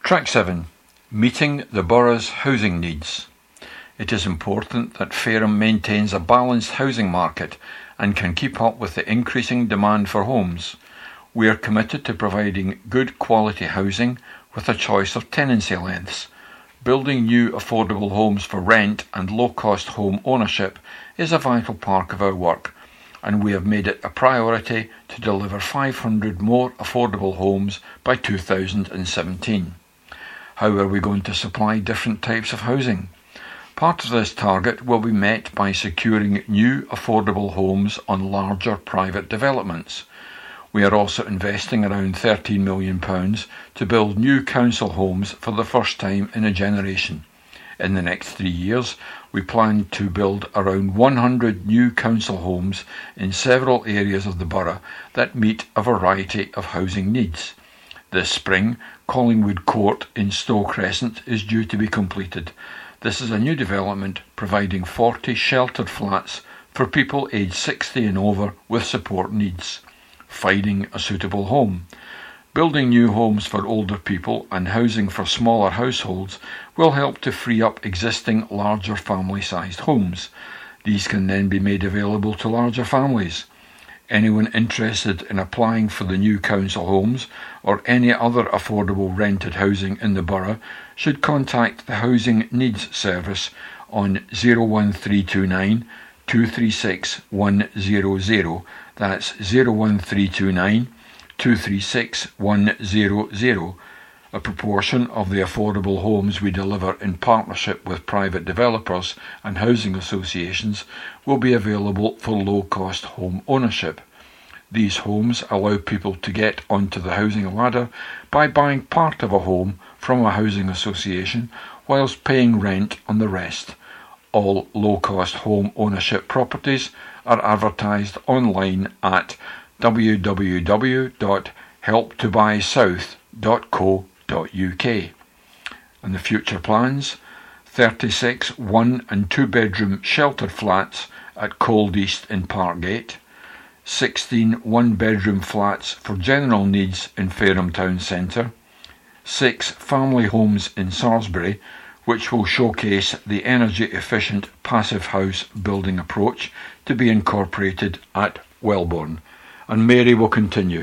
Track 7. Meeting the borough's housing needs. It is important that Fareham maintains a balanced housing market and can keep up with the increasing demand for homes. We are committed to providing good quality housing with a choice of tenancy lengths. Building new affordable homes for rent and low-cost home ownership is a vital part of our work, and we have made it a priority to deliver 500 more affordable homes by 2017. How are we going to supply different types of housing? Part of this target will be met by securing new affordable homes on larger private developments. We are also investing around £13 million to build new council homes for the first time in a generation. In the next 3 years, we plan to build around 100 new council homes in several areas of the borough that meet a variety of housing needs. This spring, Collingwood Court in Stowe Crescent is due to be completed. This is a new development providing 40 sheltered flats for people aged 60 and over with support needs. Finding a suitable home. Building new homes for older people and housing for smaller households will help to free up existing larger family-sized homes. These can then be made available to larger families. Anyone interested in applying for the new council homes or any other affordable rented housing in the borough should contact the Housing Needs Service on 01329 236 100. That's 01329 236 100. A proportion of the affordable homes we deliver in partnership with private developers and housing associations will be available for low-cost home ownership. These homes allow people to get onto the housing ladder by buying part of a home from a housing association whilst paying rent on the rest. All low-cost home ownership properties are advertised online at www.helptobuysouth.co.uk. And the future plans: 36 1- and 2-bedroom sheltered flats at Cold East in Parkgate, 16 one-bedroom flats for general needs in Fareham Town Centre, 6 family homes in Salisbury, which will showcase the energy-efficient passive house building approach to be incorporated at Wellborn. And Mary will continue.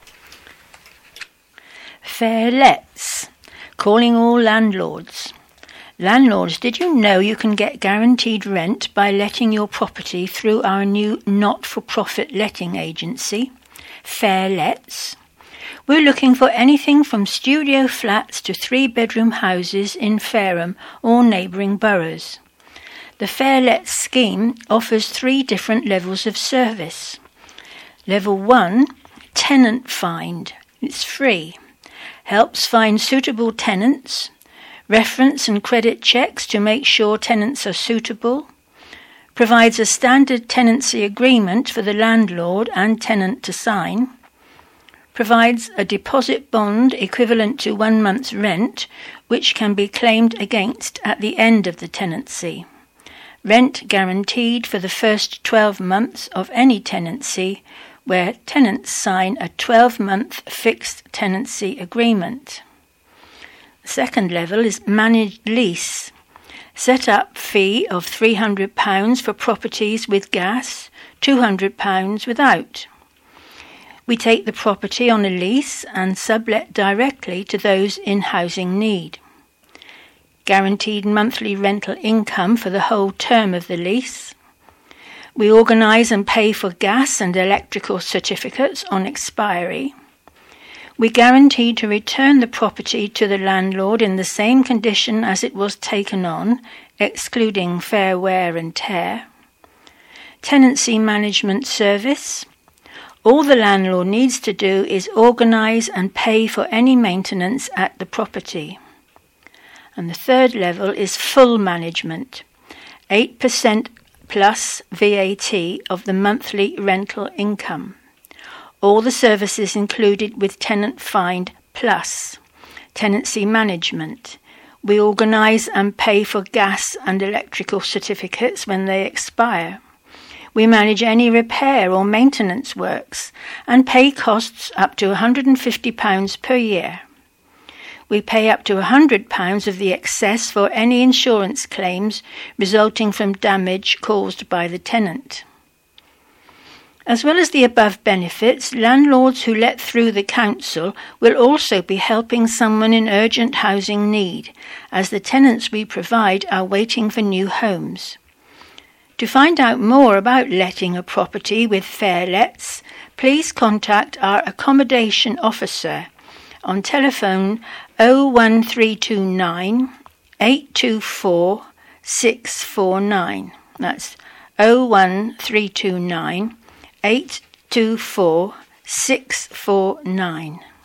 Fair lets. Calling all landlords. Landlords, did you know you can get guaranteed rent by letting your property through our new not-for-profit letting agency, Fair Lets? We're looking for anything from studio flats to 3-bedroom houses in Fareham or neighbouring boroughs. The Fair Lets scheme offers 3 different levels of service. Level 1, tenant find. It's free. Helps find suitable tenants, reference and credit checks to make sure tenants are suitable, provides a standard tenancy agreement for the landlord and tenant to sign, provides a deposit bond equivalent to 1 month's rent, which can be claimed against at the end of the tenancy. Rent guaranteed for the first 12 months of any tenancy, where tenants sign a 12-month fixed tenancy agreement. The second level is managed lease. Set up fee of £300 for properties with gas, £200 without. We take the property on a lease and sublet directly to those in housing need. Guaranteed monthly rental income for the whole term of the lease. We organise and pay for gas and electrical certificates on expiry. We guarantee to return the property to the landlord in the same condition as it was taken on, excluding fair wear and tear. Tenancy management service. All the landlord needs to do is organise and pay for any maintenance at the property. And the third level is full management, 8% plus VAT of the monthly rental income. All the services included with tenant find plus tenancy management. We organise and pay for gas and electrical certificates when they expire. We manage any repair or maintenance works and pay costs up to £150 per year. We pay up to £100 of the excess for any insurance claims resulting from damage caused by the tenant. As well as the above benefits, landlords who let through the council will also be helping someone in urgent housing need, as the tenants we provide are waiting for new homes. To find out more about letting a property with Fairlets, please contact our accommodation officer on telephone 01329 824 649. That's 01329 824 649.